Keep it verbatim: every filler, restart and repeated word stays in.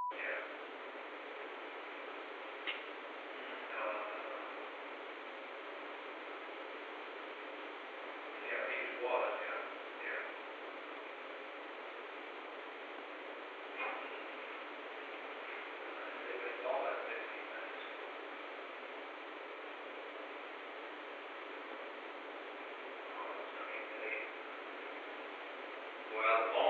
Yeah. Uh, yeah, Beach was, yeah, yeah. They've been gone fifteen minutes. Oh, I mean, they, well, the phone